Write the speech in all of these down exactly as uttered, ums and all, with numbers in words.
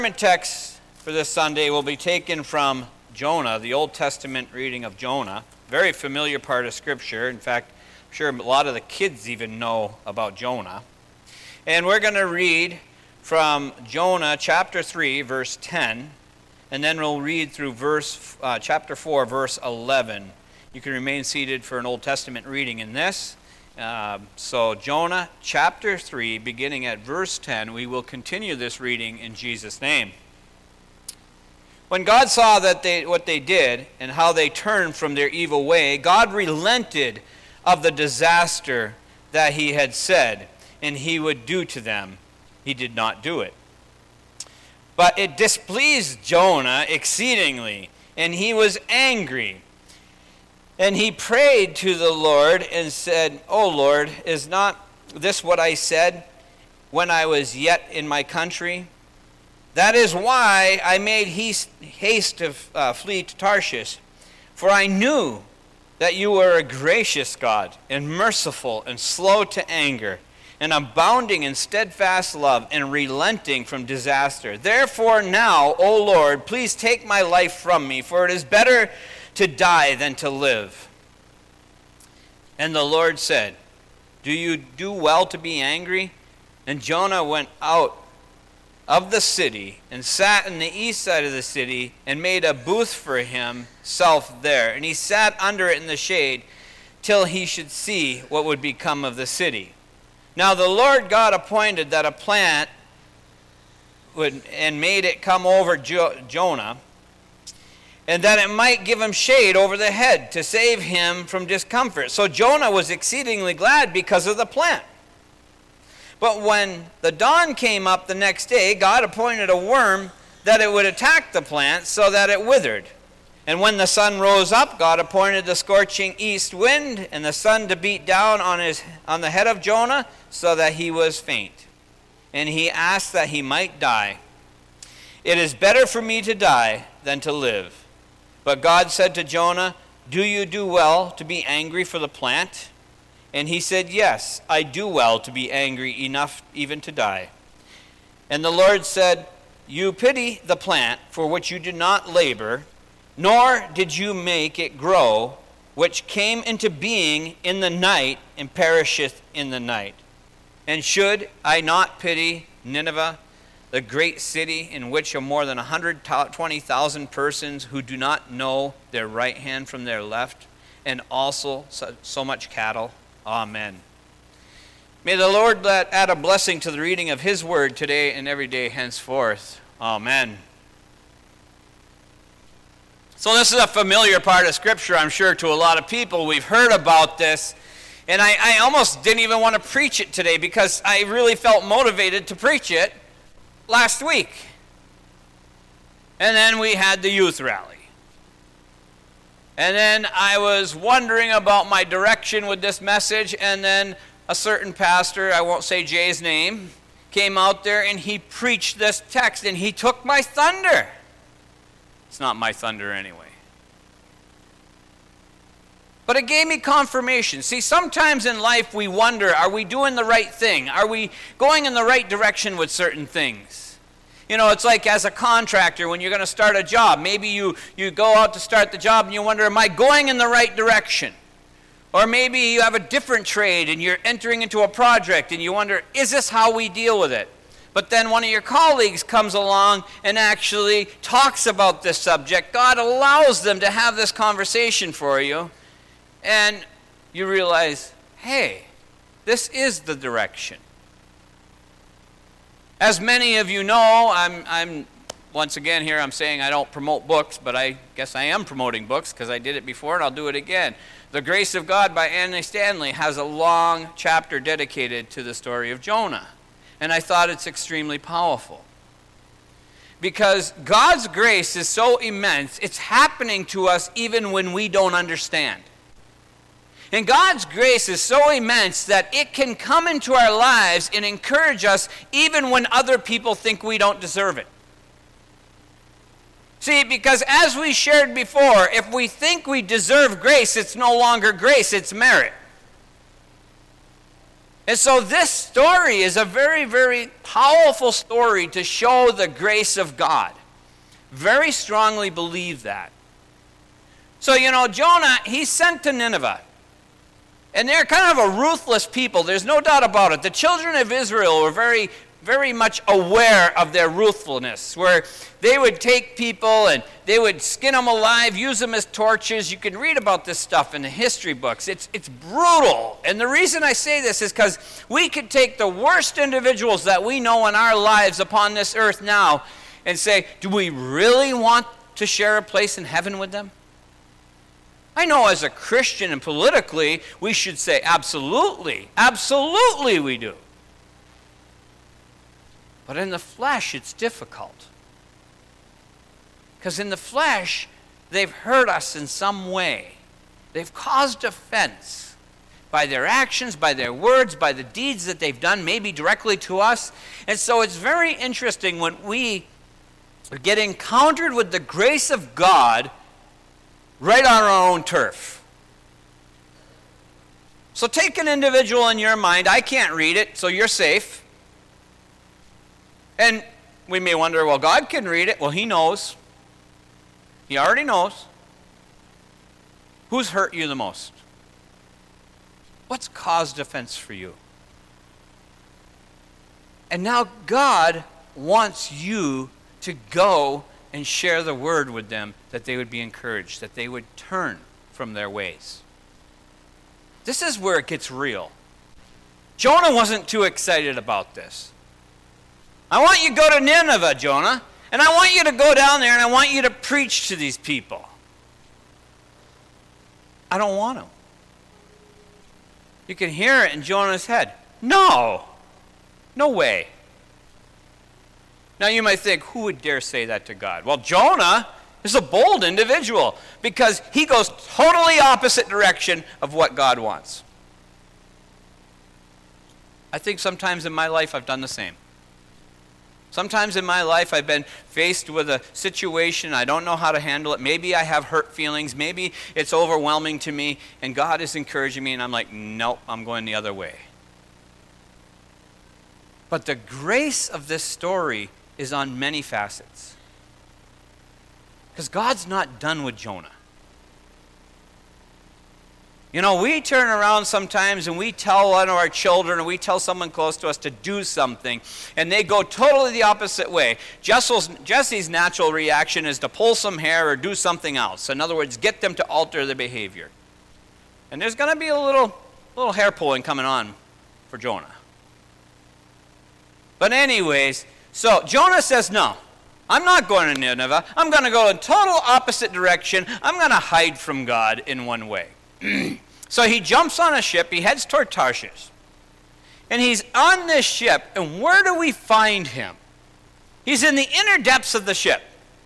Sermon text for this Sunday will be taken from Jonah, the Old Testament reading of Jonah. Very familiar part of Scripture. In fact, I'm sure a lot of the kids even know about Jonah. And we're going to read from Jonah chapter three, verse ten, and then we'll read through verse uh, chapter four, verse eleven. You can remain seated for an Old Testament reading in this. Uh, so Jonah chapter three, beginning at verse ten, we will continue this reading in Jesus' name. When God saw that they what they did and how they turned from their evil way, God relented of the disaster that he had said, and he would do to them. He did not do it. But it displeased Jonah exceedingly, and he was angry. And he prayed to the Lord and said, "O Lord, is not this what I said when I was yet in my country? That is why I made haste to uh, flee to Tarshish, for I knew that you were a gracious God and merciful and slow to anger and abounding in steadfast love and relenting from disaster. Therefore now, O Lord, please take my life from me, for it is better to die than to live." And the Lord said, "Do you do well to be angry?" And Jonah went out of the city and sat in the east side of the city and made a booth for himself there. And he sat under it in the shade till he should see what would become of the city. Now the Lord God appointed that a plant would, and made it come over jo- Jonah, and that it might give him shade over the head to save him from discomfort. So Jonah was exceedingly glad because of the plant. But when the dawn came up the next day, God appointed a worm that it would attack the plant so that it withered. And when the sun rose up, God appointed the scorching east wind and the sun to beat down on his on the head of Jonah so that he was faint. And he asked that he might die. "It is better for me to die than to live." But God said to Jonah, "Do you do well to be angry for the plant?" And he said, "Yes, I do well to be angry enough even to die." And the Lord said, "You pity the plant for which you did not labor, nor did you make it grow, which came into being in the night and perisheth in the night. And should I not pity Nineveh, the great city in which are more than one hundred twenty thousand persons who do not know their right hand from their left, and also so, so much cattle?" Amen. May the Lord let add a blessing to the reading of his word today and every day henceforth. Amen. So this is a familiar part of Scripture, I'm sure, to a lot of people. We've heard about this, and I, I almost didn't even want to preach it today because I really felt motivated to preach it last week. And then we had the youth rally. And then I was wondering about my direction with this message, and then a certain pastor, I won't say Jay's name, came out there and he preached this text, and he took my thunder. It's not my thunder anyway. But it gave me confirmation. See, sometimes in life we wonder, are we doing the right thing? Are we going in the right direction with certain things? You know, it's like as a contractor, when you're going to start a job, maybe you, you go out to start the job and you wonder, am I going in the right direction? Or maybe you have a different trade and you're entering into a project and you wonder, is this how we deal with it? But then one of your colleagues comes along and actually talks about this subject. God allows them to have this conversation for you, and you realize, hey, this is the direction. As many of you know, I'm, I'm once again here, I'm saying I don't promote books, but I guess I am promoting books because I did it before and I'll do it again. The Grace of God by Annie Stanley has a long chapter dedicated to the story of Jonah. And I thought it's extremely powerful. Because God's grace is so immense, it's happening to us even when we don't understand. And God's grace is so immense that it can come into our lives and encourage us even when other people think we don't deserve it. See, because as we shared before, if we think we deserve grace, it's no longer grace, it's merit. And so this story is a very, very powerful story to show the grace of God. Very strongly believe that. So, you know, Jonah, he's sent to Nineveh. And they're kind of a ruthless people. There's no doubt about it. The children of Israel were very, very much aware of their ruthlessness, where they would take people and they would skin them alive, use them as torches. You can read about this stuff in the history books. It's, it's brutal. And the reason I say this is because we could take the worst individuals that we know in our lives upon this earth now and say, do we really want to share a place in heaven with them? I know as a Christian and politically, we should say absolutely, absolutely we do. But in the flesh, it's difficult. Because in the flesh, they've hurt us in some way. They've caused offense by their actions, by their words, by the deeds that they've done, maybe directly to us. And so it's very interesting when we get encountered with the grace of God right on our own turf. So take an individual in your mind. I can't read it, so you're safe. And we may wonder, well, God can read it. Well, he knows. He already knows. Who's hurt you the most? What's caused offense for you? And now God wants you to go and share the word with them, that they would be encouraged, that they would turn from their ways. This is where it gets real. Jonah wasn't too excited about this. I want you to go to Nineveh, Jonah, and I want you to go down there and I want you to preach to these people. I don't want to. You can hear it in Jonah's head. No. No way. Now you might think, who would dare say that to God? Well, Jonah is a bold individual because he goes totally opposite direction of what God wants. I think sometimes in my life I've done the same. Sometimes in my life I've been faced with a situation, I don't know how to handle it. Maybe I have hurt feelings, maybe it's overwhelming to me, and God is encouraging me, and I'm like, nope, I'm going the other way. But the grace of this story is on many facets. Because God's not done with Jonah. You know, we turn around sometimes and we tell one of our children or we tell someone close to us to do something, and they go totally the opposite way. Jesse's, Jesse's natural reaction is to pull some hair or do something else. In other words, get them to alter their behavior. And there's going to be a little, little hair pulling coming on for Jonah. But anyways, so Jonah says, no, I'm not going to Nineveh. I'm going to go in total opposite direction. I'm going to hide from God in one way. So he jumps on a ship. He heads toward Tarshish. And he's on this ship. And where do we find him? He's in the inner depths of the ship.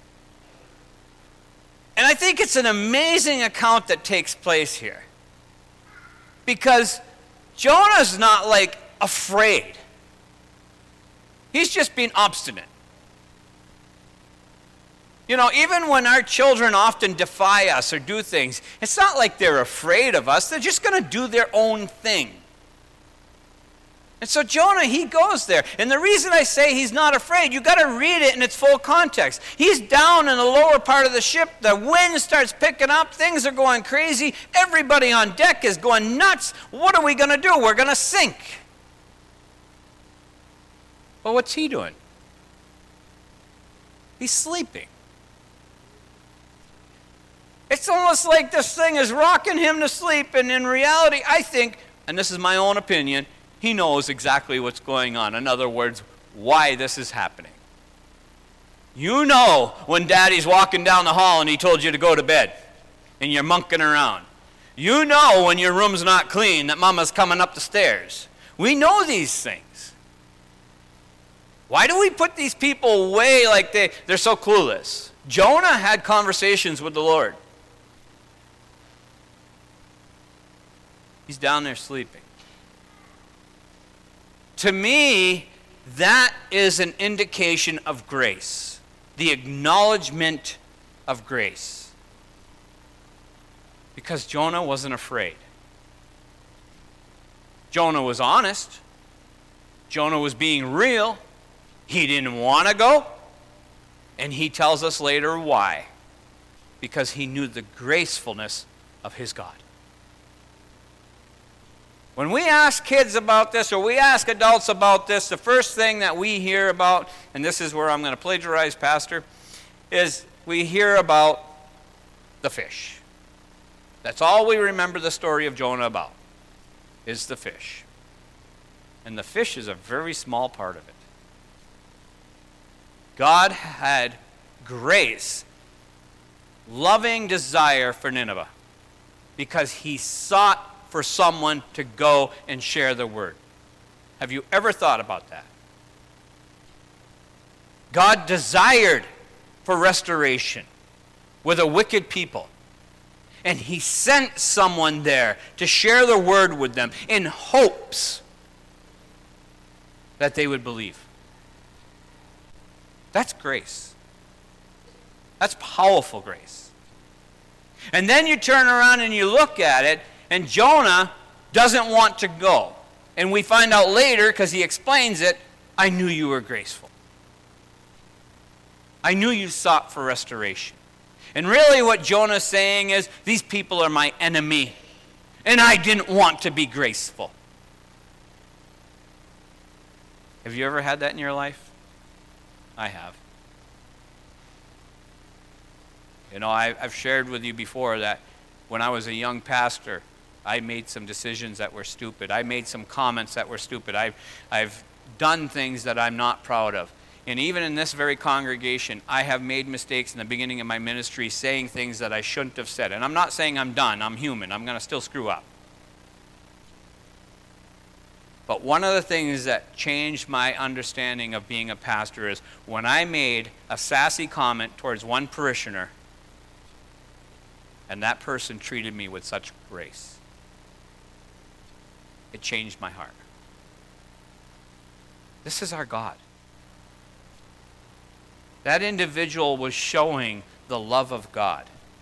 And I think it's an amazing account that takes place here. Because Jonah's not like afraid. He's just being obstinate. You know, even when our children often defy us or do things, it's not like they're afraid of us. They're just going to do their own thing. And so Jonah, he goes there. And the reason I say he's not afraid, you got to read it in its full context. He's down in the lower part of the ship. The wind starts picking up. Things are going crazy. Everybody on deck is going nuts. What are we going to do? We're going to sink. Well, what's he doing? He's sleeping. It's almost like this thing is rocking him to sleep, and in reality, I think, and this is my own opinion, he knows exactly what's going on. In other words, why this is happening. You know when Daddy's walking down the hall and he told you to go to bed, and you're monkeying around. You know when your room's not clean that Mama's coming up the stairs. We know these things. Why do we put these people away like they, they're so clueless? Jonah had conversations with the Lord. He's down there sleeping. To me, that is an indication of grace. The acknowledgement of grace. Because Jonah wasn't afraid. Jonah was honest. Jonah was being real. He didn't want to go. And he tells us later why. Because he knew the gracefulness of his God. When we ask kids about this, or we ask adults about this, the first thing that we hear about, and this is where I'm going to plagiarize Pastor, is we hear about the fish. That's all we remember the story of Jonah about, is the fish. And the fish is a very small part of it. God had grace, loving desire for Nineveh, because he sought for someone to go and share the word. Have you ever thought about that? God desired for restoration with a wicked people. And he sent someone there to share the word with them in hopes that they would believe. That's grace. That's powerful grace. And then you turn around and you look at it, and Jonah doesn't want to go. And we find out later, because he explains it, I knew you were graceful. I knew you sought for restoration. And really what Jonah's saying is, these people are my enemy, and I didn't want to be graceful. Have you ever had that in your life? I have. You know, I, I've shared with you before that when I was a young pastor, I made some decisions that were stupid. I made some comments that were stupid. I've, I've done things that I'm not proud of. And even in this very congregation, I have made mistakes in the beginning of my ministry saying things that I shouldn't have said. And I'm not saying I'm done. I'm human. I'm going to still screw up. But one of the things that changed my understanding of being a pastor is when I made a sassy comment towards one parishioner, and that person treated me with such grace. It changed my heart. This is our God. That individual was showing the love of God.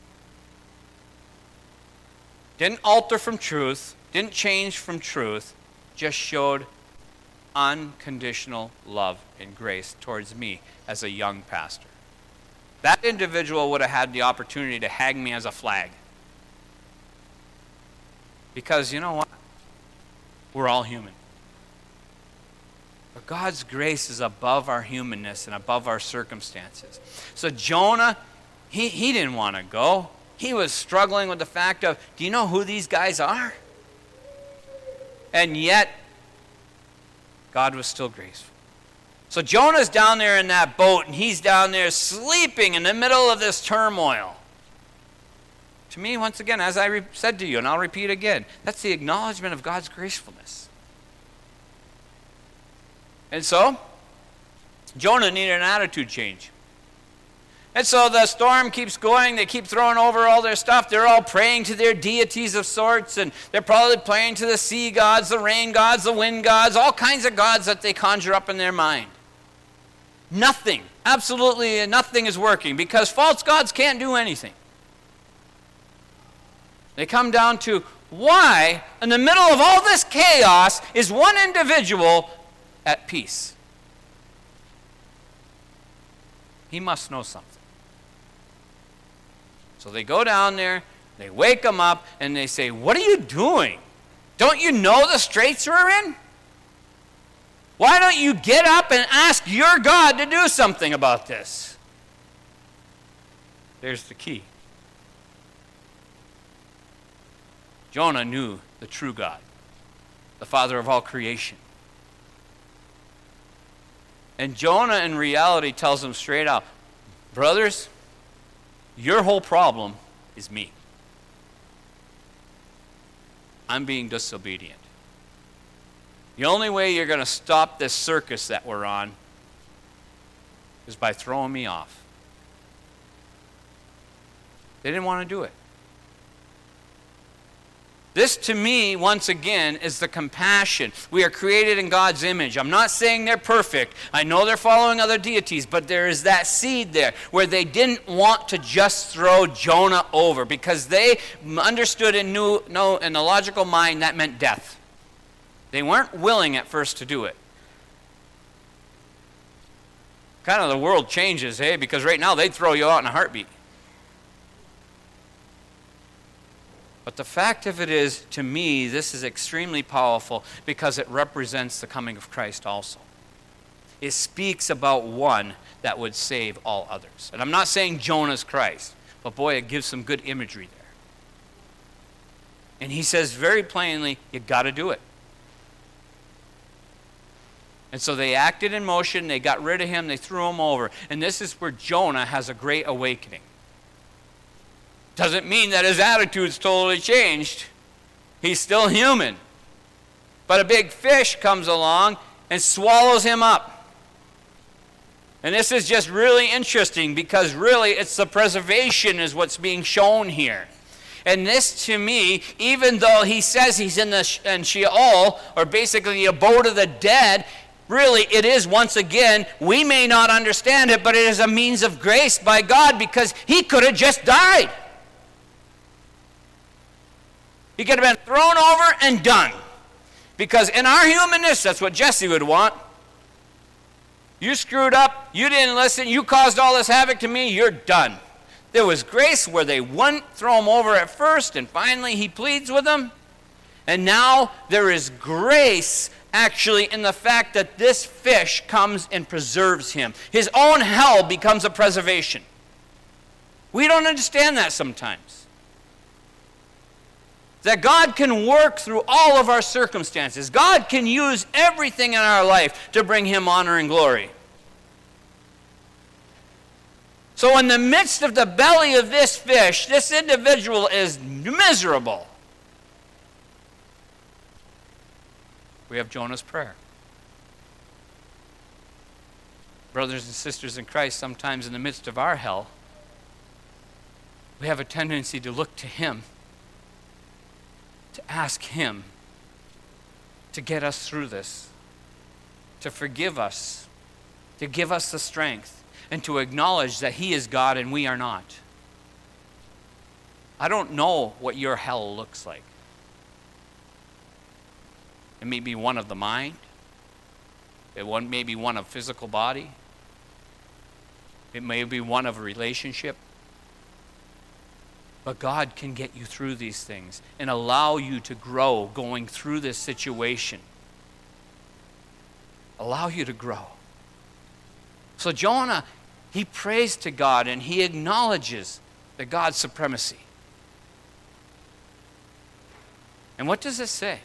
Didn't alter from truth, didn't change from truth, just showed unconditional love and grace towards me as a young pastor. That individual would have had the opportunity to hang me as a flag. Because you know what? We're all human. But God's grace is above our humanness and above our circumstances. So Jonah, he, he didn't want to go. He was struggling with the fact of, do you know who these guys are? And yet, God was still graceful. So Jonah's down there in that boat, and he's down there sleeping in the middle of this turmoil. To me, once again, as I re- said to you, and I'll repeat again, that's the acknowledgement of God's gracefulness. And so, Jonah needed an attitude change. And so the storm keeps going. They keep throwing over all their stuff. They're all praying to their deities of sorts, and they're probably praying to the sea gods, the rain gods, the wind gods, all kinds of gods that they conjure up in their mind. Nothing, absolutely nothing is working because false gods can't do anything. They come down to why, in the middle of all this chaos, is one individual at peace? He must know something. So they go down there, they wake him up, and they say, what are you doing? Don't you know the straits we're in? Why don't you get up and ask your God to do something about this? There's the key. Jonah knew the true God, the Father of all creation. And Jonah, in reality, tells them straight out, brothers, your whole problem is me. I'm being disobedient. The only way you're going to stop this circus that we're on is by throwing me off. They didn't want to do it. This, to me, once again, is the compassion. We are created in God's image. I'm not saying they're perfect. I know they're following other deities, but there is that seed there where they didn't want to just throw Jonah over because they understood and knew, know in the logical mind that meant death. They weren't willing at first to do it. Kind of the world changes, hey, because right now they'd throw you out in a heartbeat. But the fact of it is, to me, this is extremely powerful because it represents the coming of Christ also. It speaks about one that would save all others. And I'm not saying Jonah's Christ, but boy, it gives some good imagery there. And he says very plainly, you got to do it. And so they acted in motion, they got rid of him, they threw him over. And this is where Jonah has a great awakening. Doesn't mean that his attitude's totally changed. He's still human. But a big fish comes along and swallows him up. And this is just really interesting because really it's the preservation is what's being shown here. And this to me, even though he says he's in the in Sheol, or basically the abode of the dead, really it is once again, we may not understand it, but it is a means of grace by God because he could have just died. He could have been thrown over and done. Because in our humanness, that's what Jesse would want. You screwed up, you didn't listen, you caused all this havoc to me, you're done. There was grace where they wouldn't throw him over at first, and finally he pleads with them. And now there is grace actually in the fact that this fish comes and preserves him. His own hell becomes a preservation. We don't understand that sometimes. That God can work through all of our circumstances. God can use everything in our life to bring him honor and glory. So in the midst of the belly of this fish, this individual is miserable. We have Jonah's prayer. Brothers and sisters in Christ, sometimes in the midst of our hell, we have a tendency to look to him, to ask him to get us through this, to forgive us, to give us the strength, and to acknowledge that he is God and we are not. I don't know what your hell looks like. It may be one of the mind. It may be one of physical body. It may be one of a relationship. But God can get you through these things and allow you to grow going through this situation. Allow you to grow. So Jonah, he prays to God and he acknowledges the God's supremacy. And what does it say?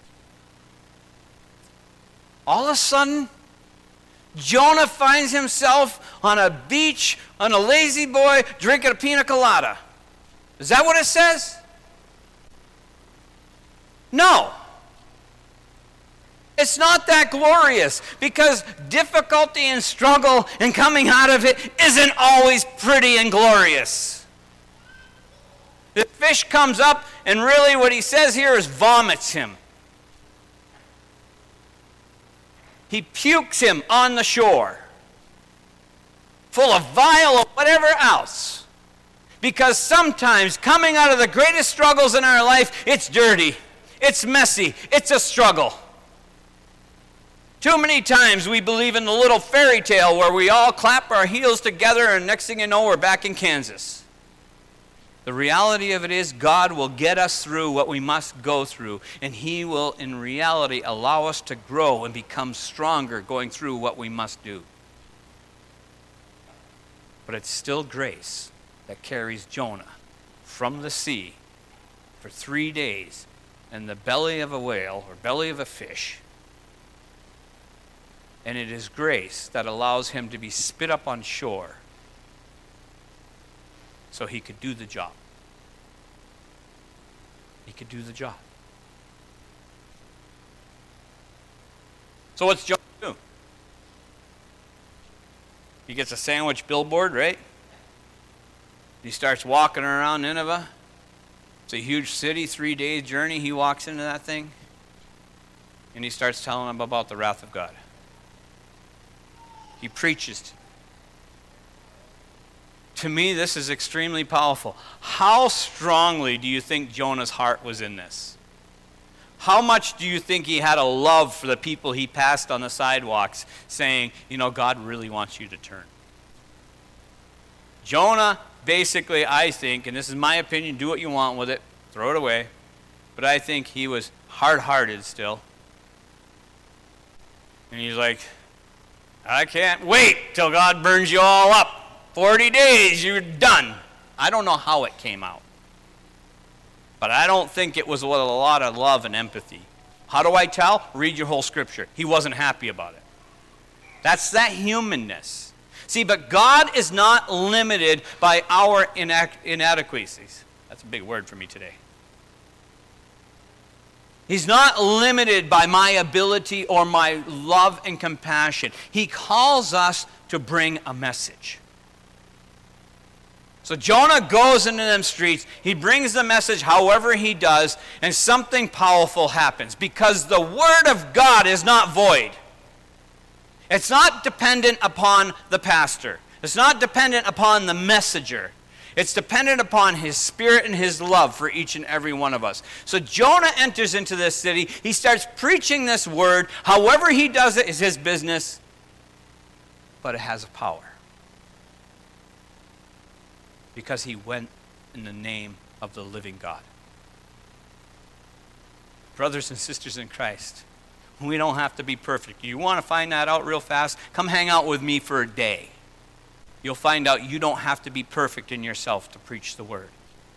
All of a sudden, Jonah finds himself on a beach on a lazy boy drinking a pina colada. Is that what it says? No. It's not that glorious because difficulty and struggle and coming out of it isn't always pretty and glorious. The fish comes up and really what he says here is vomits him. He pukes him on the shore, full of bile or whatever else. Because sometimes coming out of the greatest struggles in our life, it's dirty, it's messy, it's a struggle. Too many times we believe in the little fairy tale where we all clap our heels together and next thing you know we're back in Kansas. The reality of it is God will get us through what we must go through, and he will in reality allow us to grow and become stronger going through what we must do. But it's still grace that carries Jonah from the sea for three days in the belly of a whale or belly of a fish. And it is grace that allows him to be spit up on shore so he could do the job. He could do the job. So what's Jonah do? He gets a sandwich billboard, right? He starts walking around Nineveh. It's a huge city, three-day journey. He walks into that thing, and he starts telling them about the wrath of God. He preaches. To me, this is extremely powerful. How strongly do you think Jonah's heart was in this? How much do you think he had a love for the people he passed on the sidewalks, saying, you know, God really wants you to turn? Jonah, basically, I think, and this is my opinion, do what you want with it, throw it away, but I think he was hard-hearted still. And he's like, I can't wait till God burns you all up. forty days, you're done. I don't know how it came out. But I don't think it was with a lot of love and empathy. How do I tell? Read your whole scripture. He wasn't happy about it. That's that humanness. See, but God is not limited by our inac- inadequacies. That's a big word for me today. He's not limited by my ability or my love and compassion. He calls us to bring a message. So Jonah goes into them streets, he brings the message however he does, and something powerful happens because the word of God is not void. It's not dependent upon the pastor. It's not dependent upon the messenger. It's dependent upon his spirit and his love for each and every one of us. So Jonah enters into this city, he starts preaching this word, however he does it is his business, but it has a power. Because he went in the name of the living God. Brothers and sisters in Christ, we don't have to be perfect. You want to find that out real fast? Come hang out with me for a day. You'll find out you don't have to be perfect in yourself to preach the word.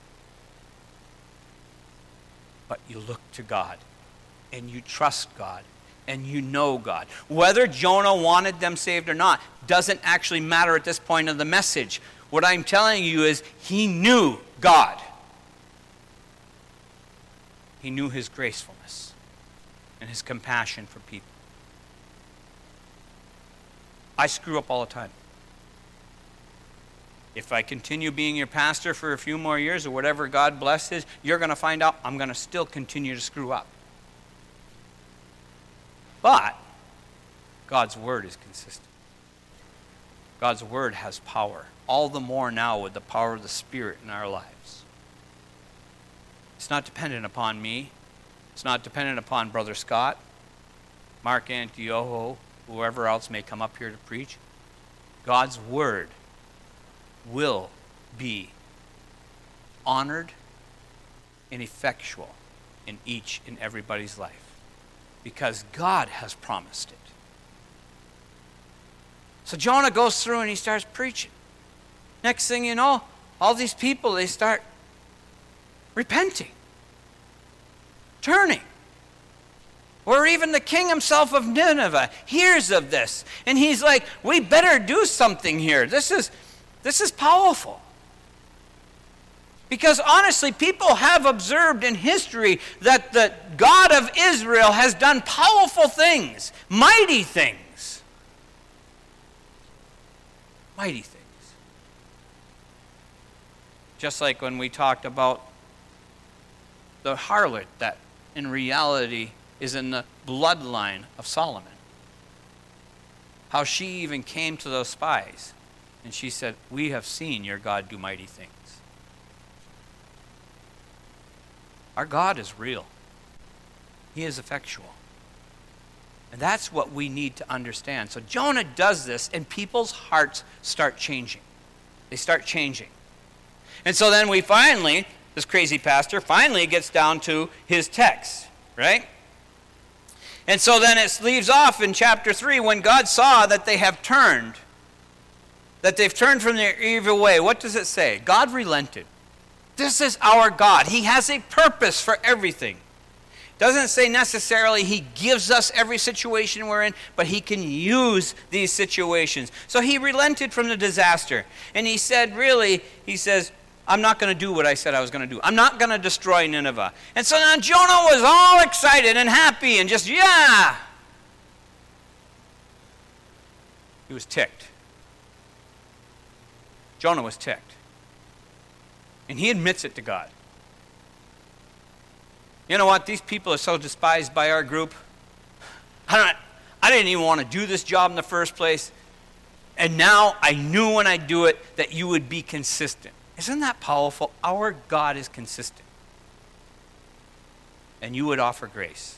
But you look to God, and you trust God, and you know God. Whether Jonah wanted them saved or not doesn't actually matter at this point of the message. What I'm telling you is he knew God. He knew his gracefulness and his compassion for people. I screw up all the time. If I continue being your pastor for a few more years or whatever God blesses, you're going to find out I'm going to still continue to screw up. But God's word is consistent. God's word has power. All the more now with the power of the Spirit in our lives. It's not dependent upon me. It's not dependent upon Brother Scott, Mark Antioho, whoever else may come up here to preach. God's word will be honored and effectual in each and everybody's life because God has promised it. So Jonah goes through and he starts preaching. Next thing you know, all these people, they start repenting, turning. Or even the king himself of Nineveh hears of this. And he's like, we better do something here. This is, this is powerful. Because honestly, people have observed in history that the God of Israel has done powerful things, mighty things. Mighty things. Just like when we talked about the harlot that in reality is in the bloodline of Solomon. How she even came to those spies and she said, we have seen your God do mighty things. Our God is real. He is effectual. And that's what we need to understand. So Jonah does this and people's hearts start changing. They start changing. And so then we finally, this crazy pastor, finally gets down to his text, right? And so then it leaves off in chapter three when God saw that they have turned, that they've turned from their evil way. What does it say? God relented. This is our God. He has a purpose for everything. Doesn't say necessarily he gives us every situation we're in, but he can use these situations. So he relented from the disaster. And he said, really, he says, I'm not going to do what I said I was going to do. I'm not going to destroy Nineveh. And so now Jonah was all excited and happy and just, yeah. He was ticked. Jonah was ticked. And he admits it to God. You know what? These people are so despised by our group. I don't, I didn't even want to do this job in the first place. And now I knew when I do it that you would be consistent. Isn't that powerful? Our God is consistent. and you would offer grace.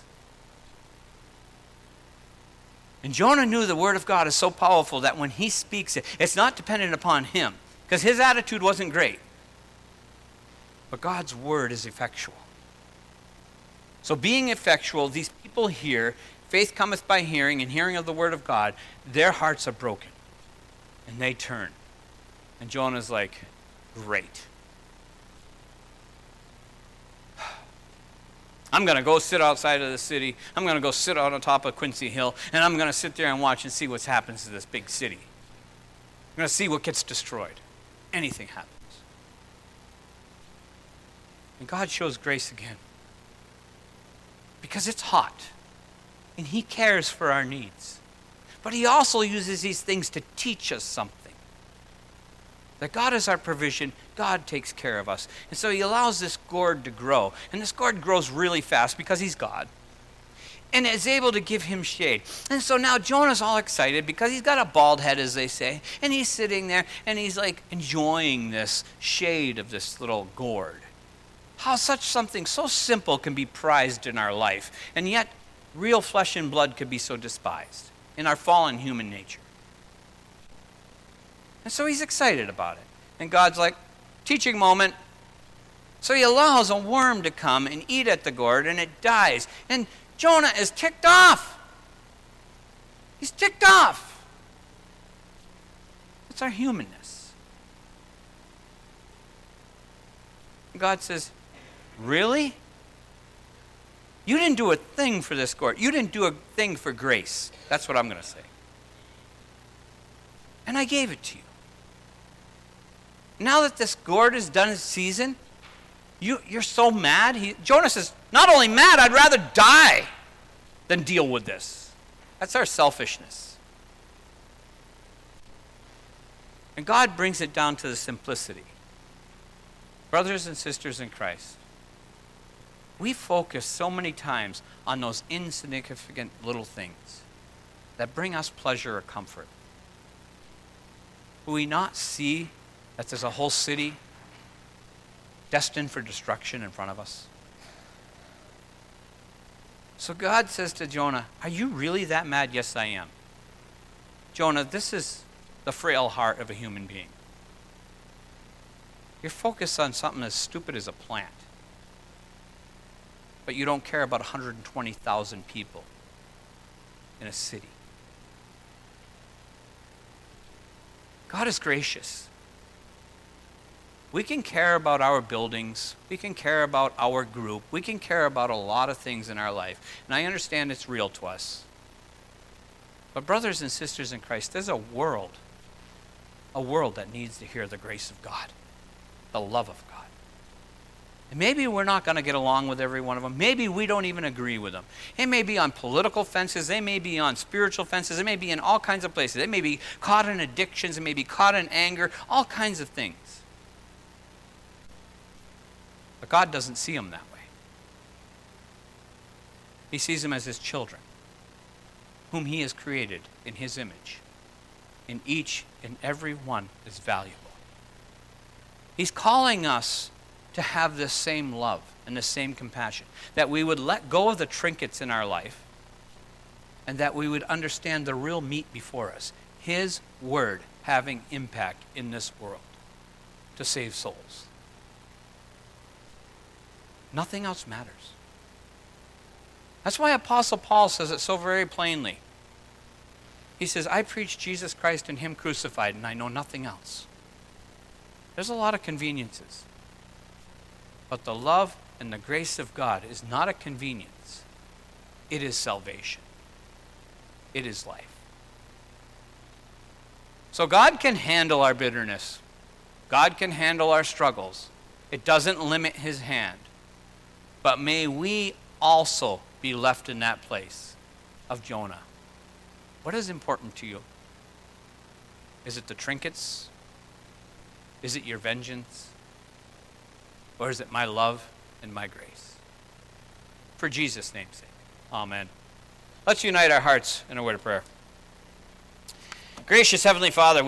And Jonah knew the word of God is so powerful that when he speaks it, it's not dependent upon him, because his attitude wasn't great. But God's word is effectual. So being effectual, these people hear, faith cometh by hearing, and hearing of the word of God, their hearts are broken. And they turn. And Jonah's like, great. I'm going to go sit outside of the city. I'm going to go sit on the top of Quincy Hill, and I'm going to sit there and watch and see what happens to this big city. I'm going to see what gets destroyed. Anything happens. And God shows grace again. Because it's hot. And he cares for our needs. But he also uses these things to teach us something. That God is our provision. God takes care of us. And so he allows this gourd to grow. And this gourd grows really fast because he's God. And is able to give him shade. And so now Jonah's all excited because he's got a bald head, as they say. And he's sitting there and he's like enjoying this shade of this little gourd. How such something so simple can be prized in our life. And yet real flesh and blood could be so despised in our fallen human nature. And so he's excited about it. And God's like, teaching moment. So he allows a worm to come and eat at the gourd, and it dies. And Jonah is ticked off. He's ticked off. It's our humanness. And God says, really? You didn't do a thing for this gourd. You didn't do a thing for grace. That's what I'm going to say. And I gave it to you. Now that this gourd is done its season, you, you're so mad. He, Jonah says, not only mad, I'd rather die than deal with this. That's our selfishness. And God brings it down to the simplicity. Brothers and sisters in Christ, we focus so many times on those insignificant little things that bring us pleasure or comfort. Will we not see that there's a whole city destined for destruction in front of us? So God says to Jonah, are you really that mad? Yes, I am. Jonah, this is the frail heart of a human being. You're focused on something as stupid as a plant. But you don't care about one hundred twenty thousand people in a city. God is gracious. We can care about our buildings. We can care about our group. We can care about a lot of things in our life. And I understand it's real to us. But brothers and sisters in Christ, there's a world, a world that needs to hear the grace of God, the love of God. And maybe we're not going to get along with every one of them. Maybe we don't even agree with them. It may be on political fences. They may be on spiritual fences. It may be in all kinds of places. They may be caught in addictions. They may be caught in anger, all kinds of things. But God doesn't see them that way. He sees them as his children, whom he has created in his image. And each and every one is valuable. He's calling us to have this same love and the same compassion, that we would let go of the trinkets in our life and that we would understand the real meat before us, his word having impact in this world to save souls. Nothing else matters. That's why Apostle Paul says it so very plainly. He says, I preach Jesus Christ and him crucified, and I know nothing else. There's a lot of conveniences. But the love and the grace of God is not a convenience. It is salvation. It is life. So God can handle our bitterness. God can handle our struggles. It doesn't limit his hand. But may we also be left in that place of Jonah. What is important to you? Is it the trinkets? Is it your vengeance? Or is it my love and my grace? For Jesus' name's sake. Amen. Let's unite our hearts in a word of prayer. Gracious Heavenly Father,